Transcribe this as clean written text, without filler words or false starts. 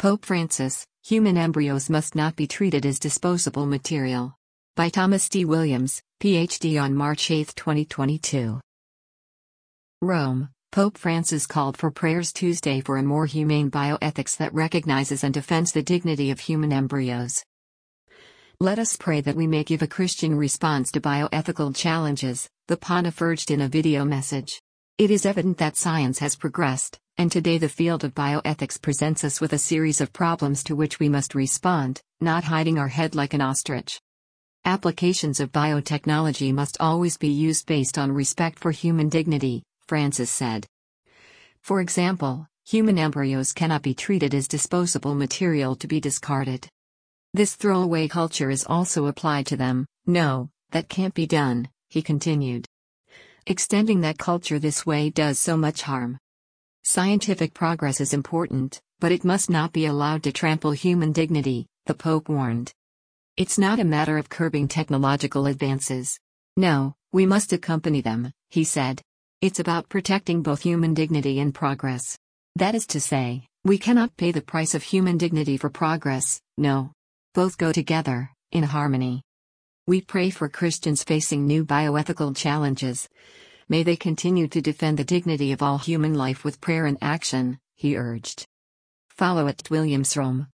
Pope Francis, human embryos must not be treated as disposable material. By Thomas D. Williams, Ph.D. on March 8, 2022. Rome, Pope Francis called for prayers Tuesday for a more humane bioethics that recognizes and defends the dignity of human embryos. Let us pray that we may give a Christian response to bioethical challenges, the Pontiff urged in a video message. It is evident that science has progressed, and today the field of bioethics presents us with a series of problems to which we must respond, not hiding our head like an ostrich. Applications of biotechnology must always be used based on respect for human dignity, Francis said. For example, human embryos cannot be treated as disposable material to be discarded. This throwaway culture is also applied to them. No, that can't be done, he continued. Extending that culture this way does so much harm. Scientific progress is important, but it must not be allowed to trample human dignity, the Pope warned. It's not a matter of curbing technological advances. No, we must accompany them, he said. It's about protecting both human dignity and progress. That is to say, we cannot pay the price of human dignity for progress, no. Both go together, in harmony. We pray for Christians facing new bioethical challenges. May they continue to defend the dignity of all human life with prayer and action, he urged. Follow @WilliamsRome.